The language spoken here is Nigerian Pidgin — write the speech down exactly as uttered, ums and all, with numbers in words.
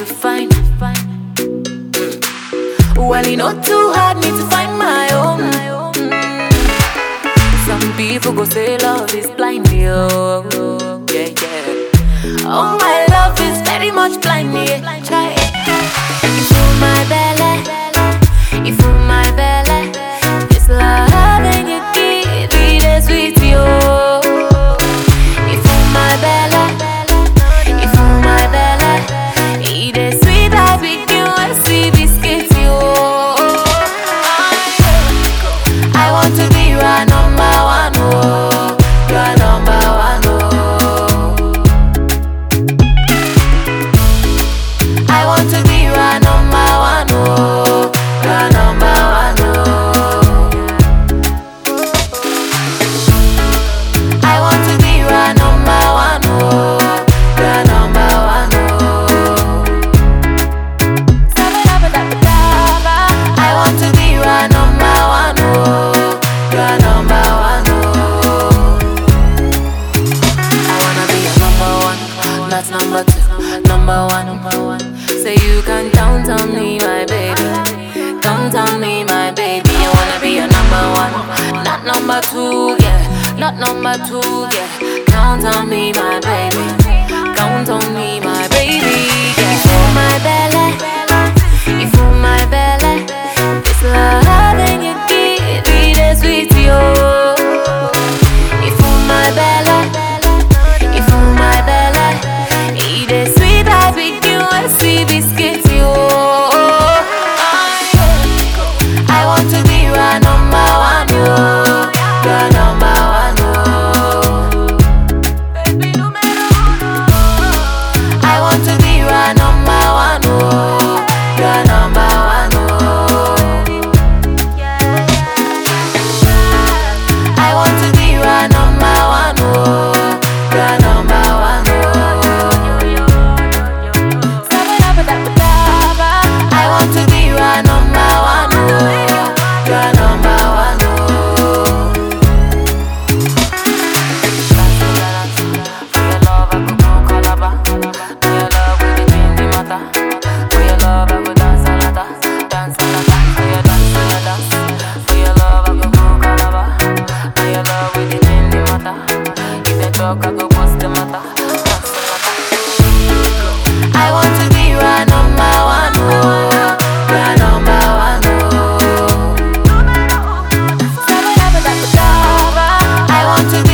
to find. Mm. Well, it's not too hard me to find my own. Mm. Some people go say love is blind, yo. Yeah, yeah. Oh, my love is very much blind, yeah. Try it. You fill my belly, you fill my belly. This love and you give it is sweet, yo. You fill my belly, you fill my belly. It is sweet as we can see biscuits, yo. I want to be your number one, oh, your number one, oh. I want to be your number one, oh, your number one, oh. I want to be your number one, oh, your number one, oh. I want to be your number one, oh, your number one, oh. I wanna be your number one, not number two, number one. Say you can count on me, my baby. Count on me, my baby. I wanna be your number one, not number two, yeah, not number two, yeah. Count on me, my baby. Count on me, my baby. Yeah. You fill my belly, you fill my belly. This love and you give it is sweet, yo. You fill my belly, you fill my belly. It is sweet as we can see biscuits, yo. I want to be your number one, yo, your number one, yo. I want to be your number one, oh, your number one, oh. I want to be your number one, oh, your number one, oh. I want to be your number one, oh, your number one, oh. For your love I could go Calabar. For your love we dey change the matter. For your love I could dance a lot, dance a lot. For your dance, for your dance. For your love I could go Calabar. For your love we dey change the matter. If they talk I go bust the matter, bust the matter. I want to be your number one, oh, your number one, oh. I want to be